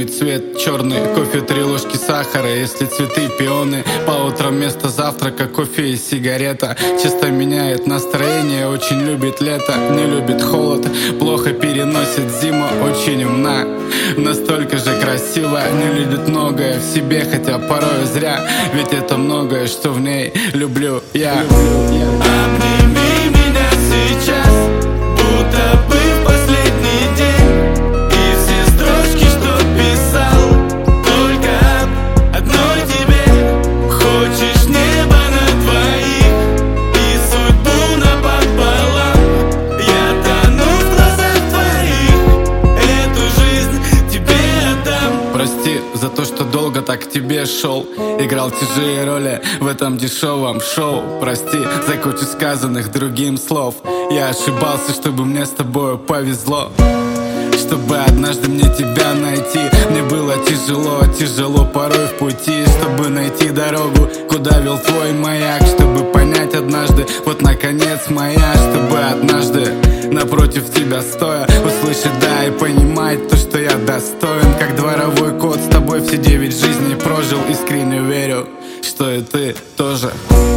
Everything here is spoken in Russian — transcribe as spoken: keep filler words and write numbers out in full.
цвет черный, кофе три ложки сахара. Если цветы пионы, по утрам вместо завтрака кофе и сигарета. Часто меняет настроение, очень любит лето, не любит холод, плохо переносит зиму, очень умна, настолько же красиво, не любит многое в себе, хотя порой зря, ведь это многое, что в ней люблю я. Обними меня сейчас, будто бы в последний день, и все строчки, что писал, только об одной тебе. Хочешь небо на двоих и судьбу напополам, я тону в глазах твоих, эту жизнь тебе отдам. Прости за то, что долго так к тебе шел, играл чужие роли в этом дешевом шоу. Прости за кучу сказанных другим слов. Я ошибался, чтобы мне с тобою повезло, чтобы однажды мне тебя найти. Мне было тяжело, тяжело порой в пути, чтобы найти дорогу, куда вел твой маяк, чтобы понять однажды, вот наконец моя, чтобы однажды напротив тебя стоя услышать да и понимать то, что я достоин. Как дворовой кот с тобой все девять жизней прожил, искренне верю, что и ты тоже.